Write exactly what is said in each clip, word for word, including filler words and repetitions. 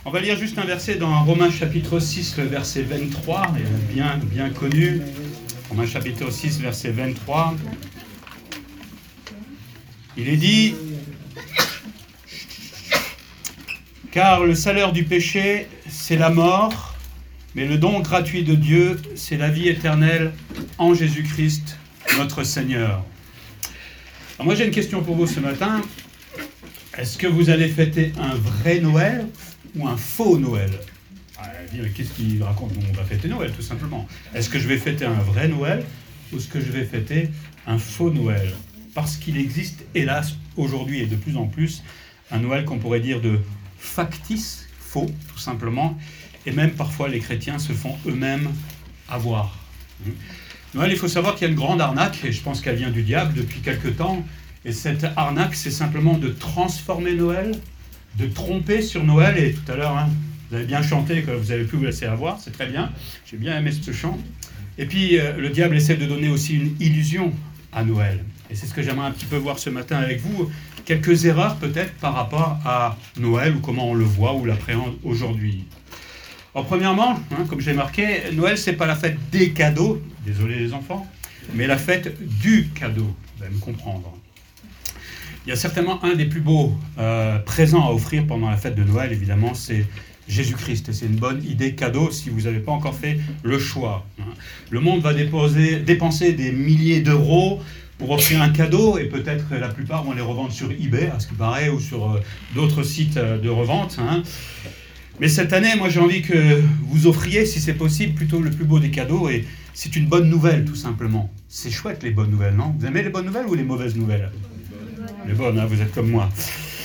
On va lire juste un verset dans Romains chapitre six, le verset vingt-trois, et bien, bien connu. Romains chapitre six, verset vingt-trois. Il est dit, « Car le salaire du péché, c'est la mort, mais le don gratuit de Dieu, c'est la vie éternelle en Jésus-Christ, notre Seigneur. » Alors moi j'ai une question pour vous ce matin. Est-ce que vous allez fêter un vrai Noël ou un faux Noël? Ah, qu'est-ce qu'il raconte? On va fêter Noël tout simplement. Est-ce que je vais fêter un vrai Noël ou est-ce que je vais fêter un faux Noël? Parce qu'il existe, hélas, aujourd'hui et de plus en plus, un Noël qu'on pourrait dire de factice, faux, tout simplement, et même parfois les chrétiens se font eux-mêmes avoir. Noël, il faut savoir qu'il y a une grande arnaque, et je pense qu'elle vient du diable depuis quelque temps, et cette arnaque, c'est simplement de transformer Noël, de tromper sur Noël, et tout à l'heure, hein, vous avez bien chanté, que vous avez pu vous laisser avoir, c'est très bien, j'ai bien aimé ce chant. Et puis, euh, le diable essaie de donner aussi une illusion à Noël. Et c'est ce que j'aimerais un petit peu voir ce matin avec vous, quelques erreurs peut-être par rapport à Noël, ou comment on le voit, ou l'appréhende aujourd'hui. Alors, premièrement, hein, comme j'ai marqué, Noël, c'est pas la fête des cadeaux, désolé les enfants, mais la fête du cadeau, vous allez me comprendre. Il y a certainement un des plus beaux euh, présents à offrir pendant la fête de Noël, évidemment, c'est Jésus-Christ. Et c'est une bonne idée cadeau si vous n'avez pas encore fait le choix. Le monde va déposer, dépenser des milliers d'euros pour offrir un cadeau, et peut-être que la plupart vont les revendre sur eBay, à ce qui paraît, ou sur euh, d'autres sites de revente. Hein. Mais cette année, moi j'ai envie que vous offriez, si c'est possible, plutôt le plus beau des cadeaux, et c'est une bonne nouvelle, tout simplement. C'est chouette les bonnes nouvelles, non? Vous aimez les bonnes nouvelles ou les mauvaises nouvelles? Les bonnes, hein, vous êtes comme moi.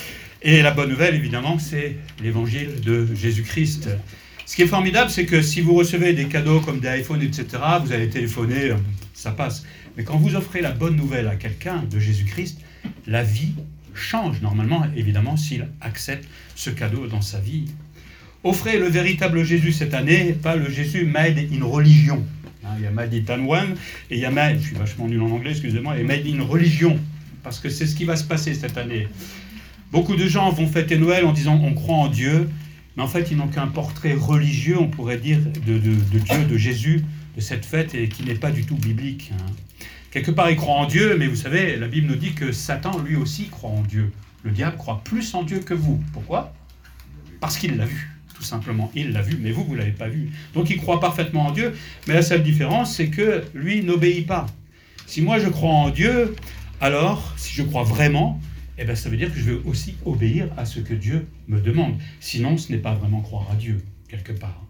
Et la bonne nouvelle, évidemment, c'est l'évangile de Jésus-Christ. Ce qui est formidable, c'est que si vous recevez des cadeaux comme des iPhones, et cetera, vous allez téléphoner, ça passe. Mais quand vous offrez la bonne nouvelle à quelqu'un de Jésus-Christ, la vie change normalement, évidemment, s'il accepte ce cadeau dans sa vie. Offrez le véritable Jésus cette année, pas le Jésus made in religion. Hein, il y a made in one, et il y a made, je suis vachement nul en anglais, excusez-moi, et made in religion. Parce que c'est ce qui va se passer cette année. Beaucoup de gens vont fêter Noël en disant on croit en Dieu, mais en fait ils n'ont qu'un portrait religieux, on pourrait dire, de, de, de Dieu, de Jésus, de cette fête, et qui n'est pas du tout biblique. Hein. Quelque part ils croient en Dieu, mais vous savez, la Bible nous dit que Satan lui aussi croit en Dieu. Le diable croit plus en Dieu que vous. Pourquoi? Parce qu'il l'a vu, tout simplement. Il l'a vu, mais vous, vous ne l'avez pas vu. Donc il croit parfaitement en Dieu, mais la seule différence, c'est que lui n'obéit pas. Si moi je crois en Dieu, alors, si je crois vraiment, eh bien, ça veut dire que je vais aussi obéir à ce que Dieu me demande. Sinon, ce n'est pas vraiment croire à Dieu, quelque part.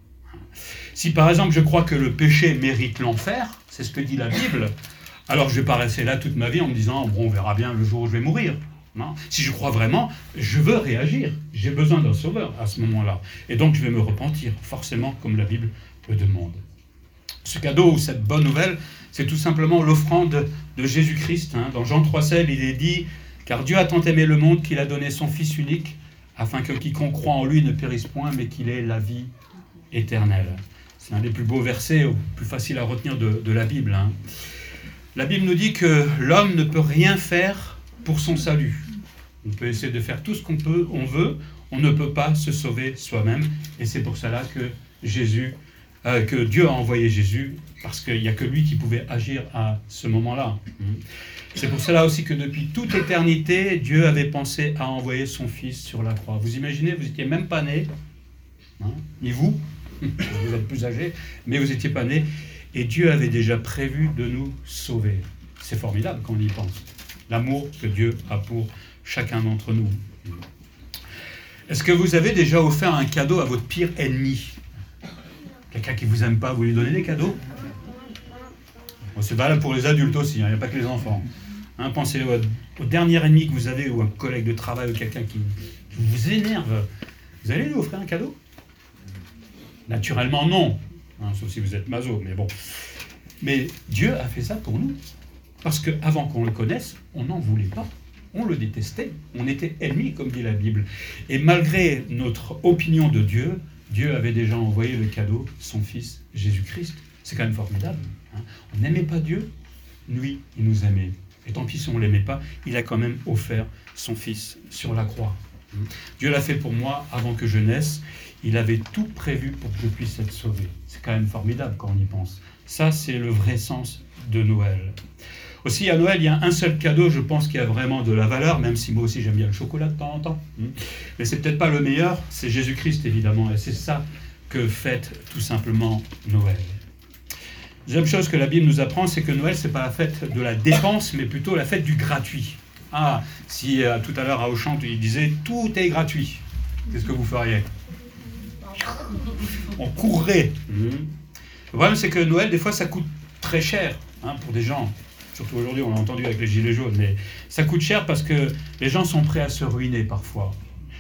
Si, par exemple, je crois que le péché mérite l'enfer, c'est ce que dit la Bible, alors je ne vais pas rester là toute ma vie en me disant « bon, on verra bien le jour où je vais mourir ». Non. Si je crois vraiment, je veux réagir. J'ai besoin d'un sauveur à ce moment-là. Et donc, je vais me repentir, forcément, comme la Bible le demande. Ce cadeau, ou cette bonne nouvelle, c'est tout simplement l'offrande de Jésus-Christ. Hein. Dans Jean trois seize, il est dit « Car Dieu a tant aimé le monde qu'il a donné son Fils unique, afin que quiconque croit en lui ne périsse point, mais qu'il ait la vie éternelle. » C'est un des plus beaux versets, ou plus facile à retenir de, de la Bible. Hein. La Bible nous dit que l'homme ne peut rien faire pour son salut. On peut essayer de faire tout ce qu'on peut, on veut, on ne peut pas se sauver soi-même. Et c'est pour cela que Jésus... Euh, que Dieu a envoyé Jésus, parce qu'il n'y a que lui qui pouvait agir à ce moment-là. C'est pour cela aussi que depuis toute éternité, Dieu avait pensé à envoyer son Fils sur la croix. Vous imaginez, vous n'étiez même pas né, hein, ni vous, vous êtes plus âgés, mais vous n'étiez pas né, et Dieu avait déjà prévu de nous sauver. C'est formidable quand on y pense. L'amour que Dieu a pour chacun d'entre nous. Est-ce que vous avez déjà offert un cadeau à votre pire ennemi ? Quelqu'un qui ne vous aime pas, vous lui donnez des cadeaux? Bon, c'est valable pour les adultes aussi, il hein, n'y a pas que les enfants. Hein, pensez au, au dernier ennemi que vous avez, ou un collègue de travail, ou quelqu'un qui, qui vous énerve. Vous allez lui offrir un cadeau? Naturellement, non. Hein, sauf si vous êtes maso, mais bon. Mais Dieu a fait ça pour nous. Parce qu'avant qu'on le connaisse, on n'en voulait pas. On le détestait. On était ennemis, comme dit la Bible. Et malgré notre opinion de Dieu, Dieu avait déjà envoyé le cadeau, son Fils, Jésus-Christ. C'est quand même formidable. Hein. On n'aimait pas Dieu, lui, il nous aimait. Et tant pis si on ne l'aimait pas, il a quand même offert son Fils sur la croix. Dieu l'a fait pour moi avant que je naisse. Il avait tout prévu pour que je puisse être sauvé. C'est quand même formidable quand on y pense. Ça, c'est le vrai sens de Noël. Aussi, à Noël, il y a un seul cadeau, je pense, qui a vraiment de la valeur, même si moi aussi j'aime bien le chocolat de temps en temps. Mais c'est peut-être pas le meilleur, c'est Jésus-Christ, évidemment. Et c'est ça que fête tout simplement Noël. Deuxième chose que la Bible nous apprend, c'est que Noël, c'est pas la fête de la dépense, mais plutôt la fête du gratuit. Ah, si euh, tout à l'heure à Auchan, il disait « tout est gratuit », qu'est-ce que vous feriez ? On courrait. Mmh. Le problème, c'est que Noël, des fois, ça coûte très cher hein, pour des gens. Surtout aujourd'hui, on l'a entendu avec les gilets jaunes, mais ça coûte cher parce que les gens sont prêts à se ruiner parfois,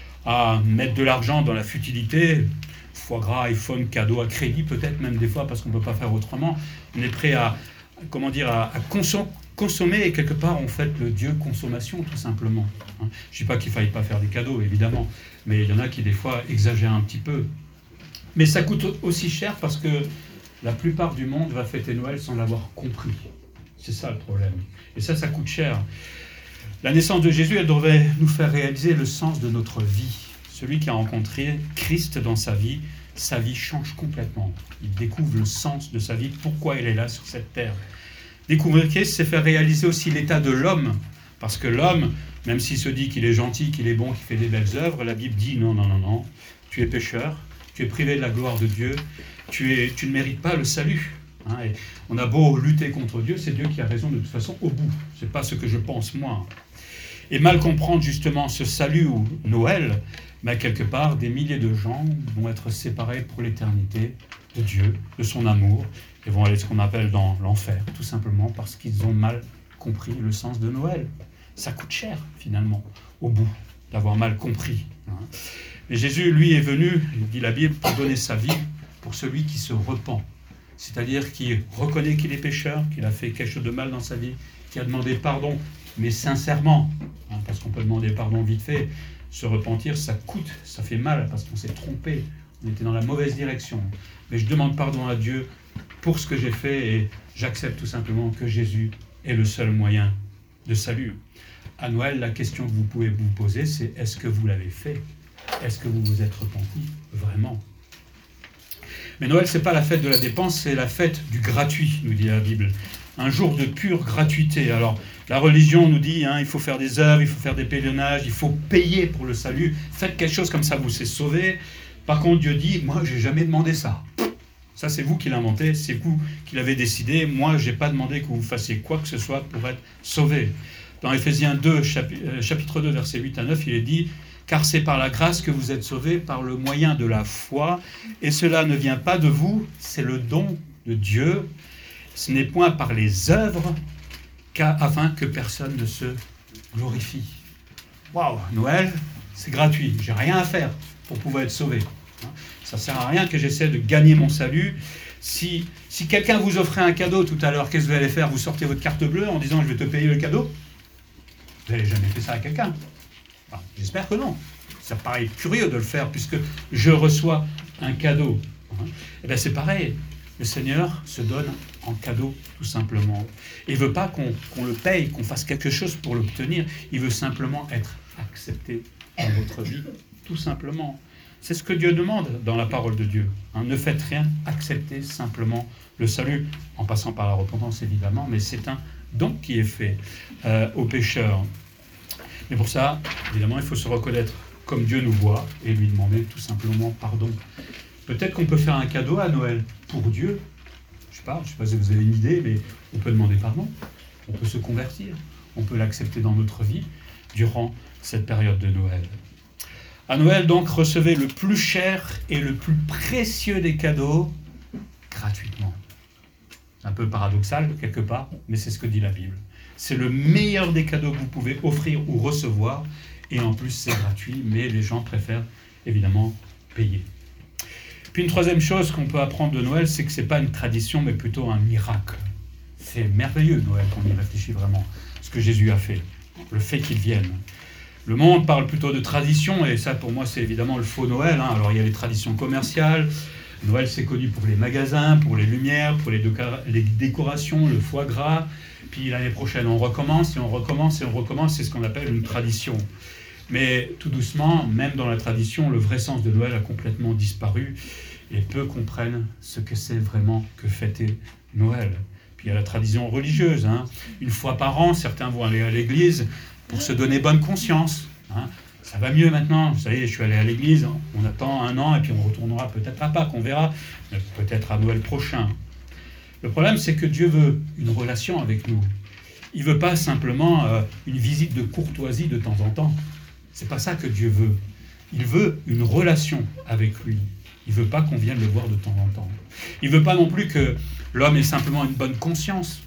à mettre de l'argent dans la futilité, foie gras, iPhone, cadeau à crédit, peut-être même des fois parce qu'on ne peut pas faire autrement. On est prêt à, comment dire, à, à consom- consommer et quelque part, on fait le Dieu consommation, tout simplement. Hein. Je ne dis pas qu'il ne faille pas faire des cadeaux, évidemment, mais il y en a qui, des fois, exagèrent un petit peu. Mais ça coûte aussi cher parce que la plupart du monde va fêter Noël sans l'avoir compris. C'est ça le problème. Et ça, ça coûte cher. La naissance de Jésus, elle devrait nous faire réaliser le sens de notre vie. Celui qui a rencontré Christ dans sa vie, sa vie change complètement. Il découvre le sens de sa vie, pourquoi il est là sur cette terre. Découvrir Christ, c'est faire réaliser aussi l'état de l'homme. Parce que l'homme, même s'il se dit qu'il est gentil, qu'il est bon, qu'il fait des belles œuvres, la Bible dit non, non, non, non. Tu es pécheur, tu es privé de la gloire de Dieu, tu, es, tu ne mérites pas le salut. Hein, et on a beau lutter contre Dieu, c'est Dieu qui a raison de toute façon au bout. Ce n'est pas ce que je pense moi. Et mal comprendre justement ce salut ou Noël, mais quelque part, des milliers de gens vont être séparés pour l'éternité de Dieu, de son amour, et vont aller ce qu'on appelle dans l'enfer, tout simplement parce qu'ils ont mal compris le sens de Noël. Ça coûte cher, finalement, au bout, d'avoir mal compris. Hein. Mais Jésus, lui, est venu, dit la Bible, pour donner sa vie pour celui qui se repent. C'est-à-dire qui reconnaît qu'il est pécheur, qu'il a fait quelque chose de mal dans sa vie, qui a demandé pardon, mais sincèrement, hein, parce qu'on peut demander pardon vite fait, se repentir, ça coûte, ça fait mal, parce qu'on s'est trompé, on était dans la mauvaise direction. Mais je demande pardon à Dieu pour ce que j'ai fait, et j'accepte tout simplement que Jésus est le seul moyen de salut. À Noël, la question que vous pouvez vous poser, c'est est-ce que vous l'avez fait ? Est-ce que vous vous êtes repenti vraiment ? Mais Noël, ce n'est pas la fête de la dépense, c'est la fête du gratuit, nous dit la Bible. Un jour de pure gratuité. Alors, la religion nous dit, hein, il faut faire des œuvres, il faut faire des pèlerinages, il faut payer pour le salut. Faites quelque chose comme ça, vous serez sauvés. Par contre, Dieu dit, moi, je n'ai jamais demandé ça. Ça, c'est vous qui l'inventez, c'est vous qui l'avez décidé. Moi, je n'ai pas demandé que vous fassiez quoi que ce soit pour être sauvés. Dans Éphésiens deux, chapitre deux, versets huit à neuf, il est dit « Car c'est par la grâce que vous êtes sauvés, par le moyen de la foi, et cela ne vient pas de vous, c'est le don de Dieu. Ce n'est point par les œuvres, afin que personne ne se glorifie. » Waouh, Noël, c'est gratuit, j'ai rien à faire pour pouvoir être sauvé. Ça ne sert à rien que j'essaie de gagner mon salut. Si, si quelqu'un vous offrait un cadeau tout à l'heure, qu'est-ce que vous allez faire ? Vous sortez votre carte bleue en disant « je vais te payer le cadeau ». Vous n'avez jamais fait ça à quelqu'un. Enfin, j'espère que non. Ça paraît curieux de le faire puisque je reçois un cadeau. Et bien c'est pareil. Le Seigneur se donne en cadeau tout simplement. Il ne veut pas qu'on, qu'on le paye, qu'on fasse quelque chose pour l'obtenir. Il veut simplement être accepté dans votre vie, tout simplement. C'est ce que Dieu demande dans la parole de Dieu. Hein, ne faites rien, acceptez simplement le salut, en passant par la repentance évidemment, mais c'est un don qui est fait euh, aux pécheurs. Mais pour ça, évidemment, il faut se reconnaître comme Dieu nous voit et lui demander tout simplement pardon. Peut-être qu'on peut faire un cadeau à Noël pour Dieu. Je ne sais pas, je sais pas si vous avez une idée, mais on peut demander pardon. On peut se convertir. On peut l'accepter dans notre vie durant cette période de Noël. À Noël, donc, recevez le plus cher et le plus précieux des cadeaux gratuitement. Un peu paradoxal, quelque part, mais c'est ce que dit la Bible. C'est le meilleur des cadeaux que vous pouvez offrir ou recevoir, et en plus, c'est gratuit, mais les gens préfèrent, évidemment, payer. Puis une troisième chose qu'on peut apprendre de Noël, c'est que ce n'est pas une tradition, mais plutôt un miracle. C'est merveilleux, Noël, quand on y réfléchit vraiment, ce que Jésus a fait, le fait qu'il vienne. Le monde parle plutôt de tradition, et ça, pour moi, c'est évidemment le faux Noël. Hein. Alors, il y a les traditions commerciales. Noël, c'est connu pour les magasins, pour les lumières, pour les, décora- les décorations, le foie gras. Puis l'année prochaine, on recommence, et on recommence, et on recommence. C'est ce qu'on appelle une tradition. Mais tout doucement, même dans la tradition, le vrai sens de Noël a complètement disparu et peu comprennent ce que c'est vraiment que fêter Noël. Puis il y a la tradition religieuse. Hein. Une fois par an, certains vont aller à l'église pour se donner bonne conscience. Hein. Ça va mieux maintenant, vous savez, je suis allé à l'église, on attend un an et puis on retournera peut-être à Pâques, on verra, peut-être à Noël prochain. Le problème, c'est que Dieu veut une relation avec nous. Il ne veut pas simplement euh, une visite de courtoisie de temps en temps. C'est pas ça que Dieu veut. Il veut une relation avec lui. Il ne veut pas qu'on vienne le voir de temps en temps. Il ne veut pas non plus que l'homme ait simplement une bonne conscience.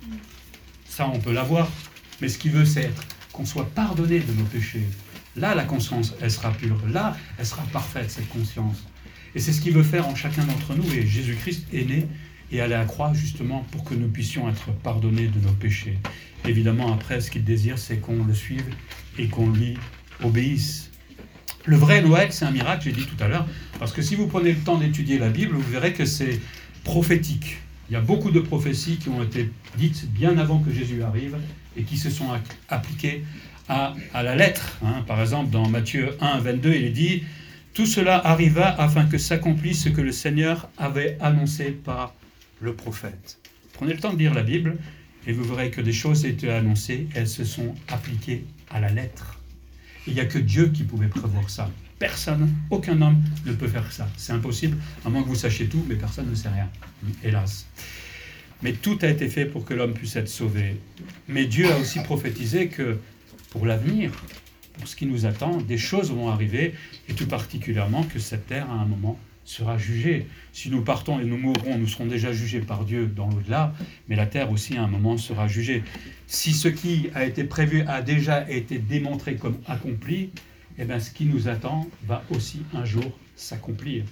Ça, on peut l'avoir. Mais ce qu'il veut, c'est être, qu'on soit pardonné de nos péchés. Là, la conscience, elle sera pure. Là, elle sera parfaite, cette conscience. Et c'est ce qu'il veut faire en chacun d'entre nous. Et Jésus-Christ est né et allé à la croix justement pour que nous puissions être pardonnés de nos péchés. Évidemment, après, ce qu'il désire, c'est qu'on le suive et qu'on lui obéisse. Le vrai Noël, c'est un miracle, j'ai dit tout à l'heure, parce que si vous prenez le temps d'étudier la Bible, vous verrez que c'est prophétique. Il y a beaucoup de prophéties qui ont été dites bien avant que Jésus arrive et qui se sont appliquées à, à la lettre. Hein. Par exemple, dans Matthieu un, vingt-deux, il est dit « Tout cela arriva afin que s'accomplisse ce que le Seigneur avait annoncé par le prophète. » Prenez le temps de lire la Bible et vous verrez que des choses étaient annoncées, elles se sont appliquées à la lettre. Il n'y a que Dieu qui pouvait prévoir ça. Personne, aucun homme ne peut faire ça. C'est impossible, à moins que vous sachiez tout, mais personne ne sait rien, hélas. Mais tout a été fait pour que l'homme puisse être sauvé. Mais Dieu a aussi prophétisé que pour l'avenir, pour ce qui nous attend, des choses vont arriver, et tout particulièrement que cette terre, à un moment, sera jugée. Si nous partons et nous mourrons, nous serons déjà jugés par Dieu dans l'au-delà, mais la terre aussi, à un moment, sera jugée. Si ce qui a été prévu a déjà été démontré comme accompli, eh bien, ce qui nous attend va aussi un jour s'accomplir.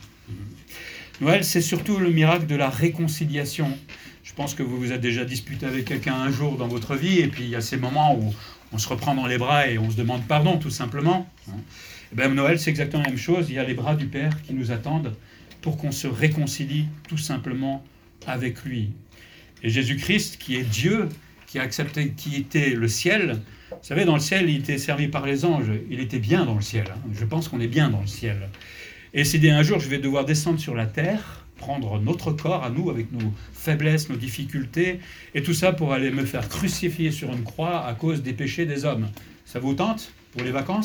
Noël, c'est surtout le miracle de la réconciliation. Je pense que vous vous êtes déjà disputé avec quelqu'un un jour dans votre vie, et puis il y a ces moments où on se reprend dans les bras et on se demande pardon, tout simplement. Eh bien, Noël, c'est exactement la même chose. Il y a les bras du Père qui nous attendent pour qu'on se réconcilie tout simplement avec lui. Et Jésus-Christ, qui est Dieu, qui a accepté, qui était le ciel, vous savez, dans le ciel, il était servi par les anges. Il était bien dans le ciel. Je pense qu'on est bien dans le ciel. Et s'il dit un jour, je vais devoir descendre sur la terre, prendre notre corps à nous, avec nos faiblesses, nos difficultés, et tout ça pour aller me faire crucifier sur une croix à cause des péchés des hommes. Ça vous tente pour les vacances ?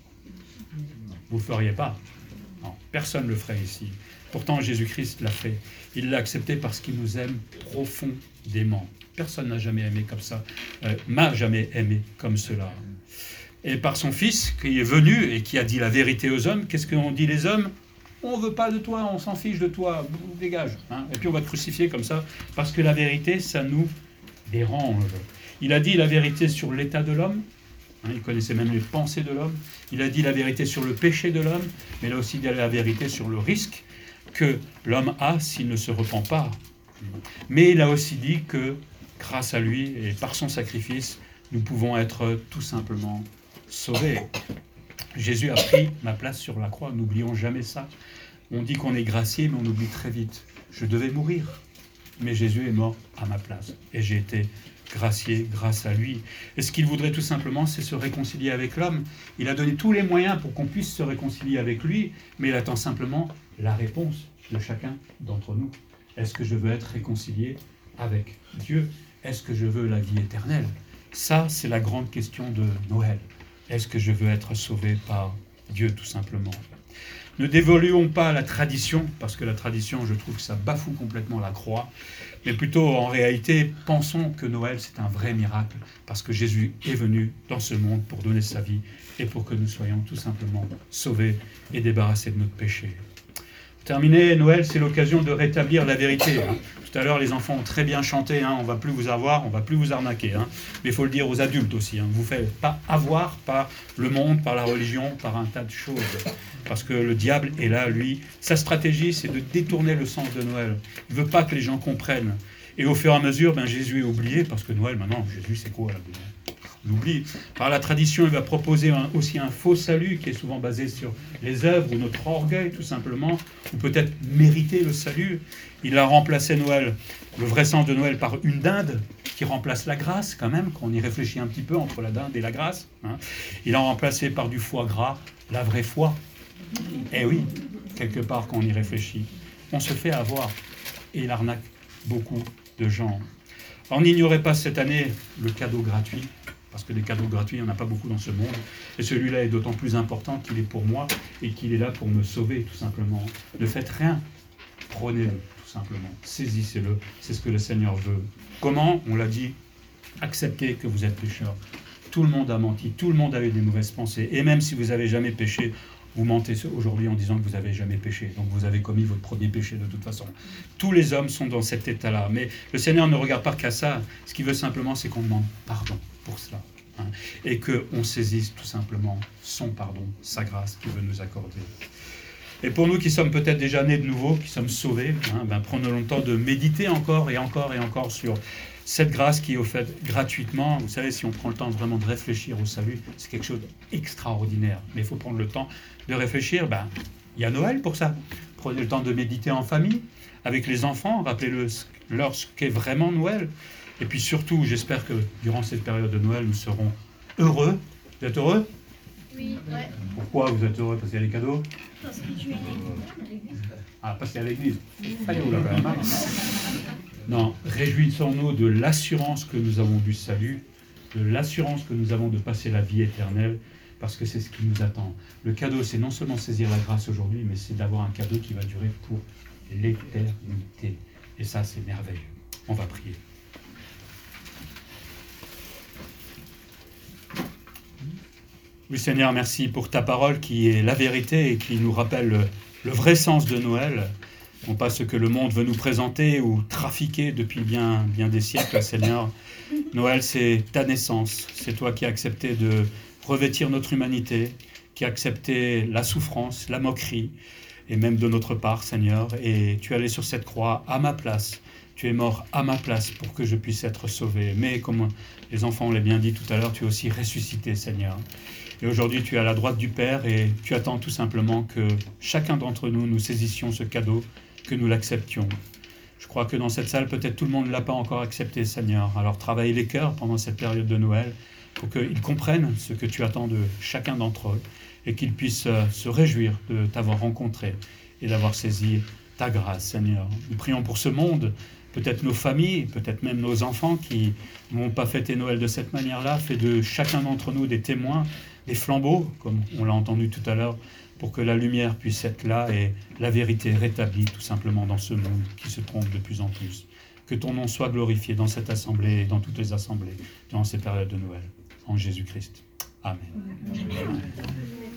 Vous ne le feriez pas. Non, personne ne le ferait ici. Pourtant, Jésus-Christ l'a fait. Il l'a accepté parce qu'il nous aime profondément. Personne n'a jamais aimé comme ça, euh, m'a jamais aimé comme cela. Et par son Fils qui est venu et qui a dit la vérité aux hommes, qu'est-ce qu'ont dit les hommes ? On ne veut pas de toi, on s'en fiche de toi, dégage. Hein, et puis on va te crucifier comme ça, parce que la vérité, ça nous dérange. Il a dit la vérité sur l'état de l'homme, hein, il connaissait même les pensées de l'homme. Il a dit la vérité sur le péché de l'homme, mais il a aussi dit la vérité sur le risque que l'homme a s'il ne se repent pas. Mais il a aussi dit que grâce à lui et par son sacrifice, nous pouvons être tout simplement sauvés. Jésus a pris ma place sur la croix, n'oublions jamais ça. On dit qu'on est gracié, mais on oublie très vite. Je devais mourir, mais Jésus est mort à ma place. Et j'ai été gracié grâce à lui. Et ce qu'il voudrait tout simplement, c'est se réconcilier avec l'homme. Il a donné tous les moyens pour qu'on puisse se réconcilier avec lui, mais il attend simplement la réponse de chacun d'entre nous. Est-ce que je veux être réconcilié avec Dieu ? Est-ce que je veux la vie éternelle ? Ça, c'est la grande question de Noël. Est-ce que je veux être sauvé par Dieu, tout simplement ? Ne dévoluons pas la tradition, parce que la tradition, je trouve que ça bafoue complètement la croix, mais plutôt, en réalité, pensons que Noël, c'est un vrai miracle, parce que Jésus est venu dans ce monde pour donner sa vie et pour que nous soyons tout simplement sauvés et débarrassés de notre péché. Terminé, Noël, c'est l'occasion de rétablir la vérité. Hein. Tout à l'heure, les enfants ont très bien chanté, hein, on ne va plus vous avoir, on ne va plus vous arnaquer. Hein. Mais il faut le dire aux adultes aussi, hein, vous ne faites pas avoir par le monde, par la religion, par un tas de choses. Parce que le diable est là, lui. Sa stratégie, c'est de détourner le sens de Noël. Il ne veut pas que les gens comprennent. Et au fur et à mesure, ben, Jésus est oublié, parce que Noël, maintenant, Jésus, c'est quoi là? l'oublie. Par la tradition, il va proposer un, aussi un faux salut qui est souvent basé sur les œuvres ou notre orgueil, tout simplement, ou peut-être mériter le salut. Il a remplacé Noël, le vrai sens de Noël, par une dinde qui remplace la grâce, quand même, quand on y réfléchit un petit peu entre la dinde et la grâce. Hein. Il a remplacé par du foie gras la vraie foi. Eh oui, quelque part, quand on y réfléchit, on se fait avoir et il arnaque beaucoup de gens. On n'ignorait pas cette année le cadeau gratuit, parce que des cadeaux gratuits, il n'y en a pas beaucoup dans ce monde. Et celui-là est d'autant plus important qu'il est pour moi et qu'il est là pour me sauver, tout simplement. Ne faites rien, prenez-le, tout simplement. Saisissez-le, c'est ce que le Seigneur veut. Comment? On l'a dit, acceptez que vous êtes pécheur. Tout le monde a menti, tout le monde a eu des mauvaises pensées. Et même si vous n'avez jamais péché, vous mentez aujourd'hui en disant que vous n'avez jamais péché. Donc vous avez commis votre premier péché de toute façon. Tous les hommes sont dans cet état-là. Mais le Seigneur ne regarde pas qu'à ça. Ce qu'il veut simplement, c'est qu'on demande pardon pour cela. Hein, et qu'on saisisse tout simplement son pardon, sa grâce qu'il veut nous accorder. Et pour nous qui sommes peut-être déjà nés de nouveau, qui sommes sauvés, hein, ben prenons le temps de méditer encore et encore et encore sur cette grâce qui est offerte gratuitement. Vous savez, si on prend le temps vraiment de réfléchir au salut, c'est quelque chose d'extraordinaire. Mais il faut prendre le temps de réfléchir. Ben, il y a Noël pour ça. Prenez le temps de méditer en famille, avec les enfants. Rappelez-le leur ce qu'est vraiment Noël. Et puis surtout, j'espère que durant cette période de Noël, nous serons heureux. Vous êtes heureux? Oui, ouais. Pourquoi vous êtes heureux? Parce qu'il y a des cadeaux? Parce que tu es à l'église. Ah, parce qu'il y a l'église. Allez, là, quand même. Non, réjouissons-nous de l'assurance que nous avons du salut, de l'assurance que nous avons de passer la vie éternelle, parce que c'est ce qui nous attend. Le cadeau, c'est non seulement saisir la grâce aujourd'hui, mais c'est d'avoir un cadeau qui va durer pour l'éternité. Et ça, c'est merveilleux. On va prier. Oui, Seigneur, merci pour ta parole qui est la vérité et qui nous rappelle le, le vrai sens de Noël. Non pas ce que le monde veut nous présenter ou trafiquer depuis bien, bien des siècles, Seigneur. Noël, c'est ta naissance. C'est toi qui as accepté de revêtir notre humanité, qui as accepté la souffrance, la moquerie, et même de notre part, Seigneur. Et tu es allé sur cette croix à ma place. Tu es mort à ma place pour que je puisse être sauvé. Mais comme les enfants l'ont bien dit tout à l'heure, tu es aussi ressuscité, Seigneur. Et aujourd'hui, tu es à la droite du Père et tu attends tout simplement que chacun d'entre nous, nous saisissions ce cadeau, que nous l'acceptions. Je crois que dans cette salle, peut-être tout le monde ne l'a pas encore accepté, Seigneur. Alors travaille les cœurs pendant cette période de Noël pour qu'ils comprennent ce que tu attends de chacun d'entre eux et qu'ils puissent se réjouir de t'avoir rencontré et d'avoir saisi ta grâce, Seigneur. Nous prions pour ce monde, peut-être nos familles, peut-être même nos enfants qui n'ont pas fêté Noël de cette manière-là. Fais de chacun d'entre nous des témoins, des flambeaux, comme on l'a entendu tout à l'heure, pour que la lumière puisse être là et la vérité rétablie tout simplement dans ce monde qui se trompe de plus en plus. Que ton nom soit glorifié dans cette assemblée et dans toutes les assemblées durant ces périodes de Noël. En Jésus-Christ. Amen. Amen.